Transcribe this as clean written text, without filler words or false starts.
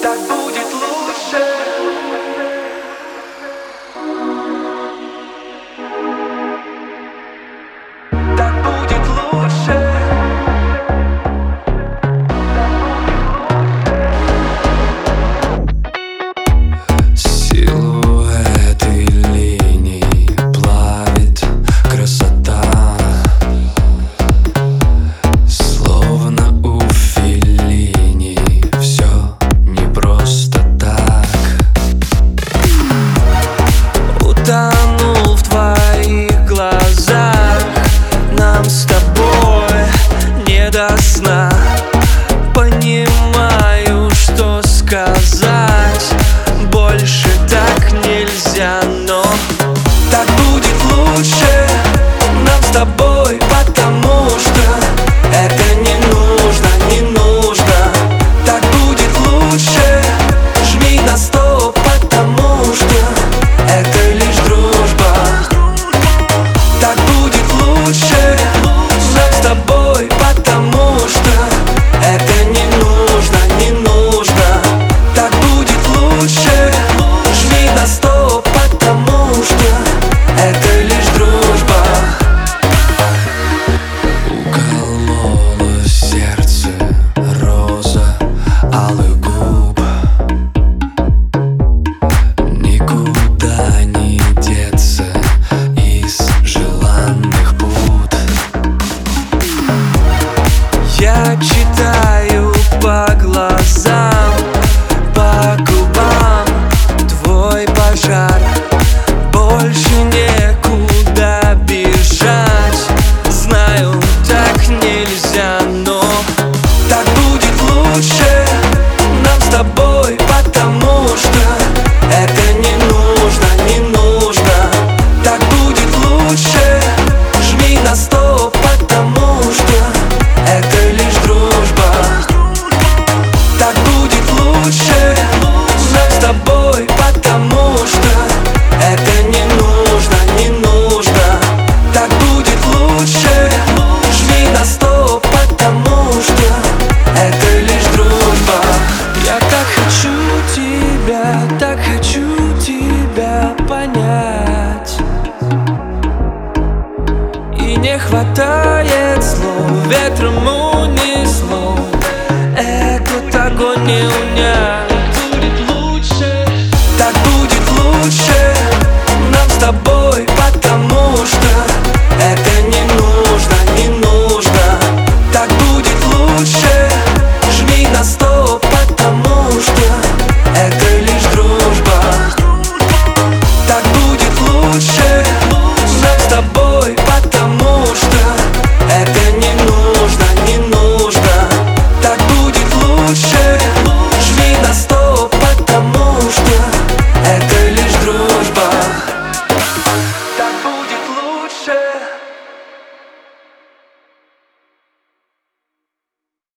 Так будет лучше. Так будет лучше. Силуэты линий плавит красота, словно у Феллини. Все не просто так. Утонул в твоих глазах, нам с тобой не до сна. Понимаю, что сказать больше так нельзя, но так будет лучше нам с тобой, потому что это не нужно, не нужно. Так будет лучше, жми на стоп, потому что это лишь дружба. Так будет лучше нам с тобой, потому что это не нужно, не нужно. Так будет лучше, жми на стоп, потому что это лишь дружба. Уколола сердце роза алых губ, никуда не деться из желанных пут. Я читаю по глазам, по губам твой пожар. Больше некуда бежать, знаю, так нельзя, но так будет лучше нам с тобой, потому что это не нужно, не нужно. Так будет лучше, жми на стоп, потому что это лишь дружба. Так будет лучше нам с тобой, потому что это не нужно, не нужно. Так будет лучше, жми на стоп, потому что это лишь дружба. Я так хочу тебя понять, и не хватает слов, ветром унесло. Этот огонь не унять. Так будет лучше нам с тобой,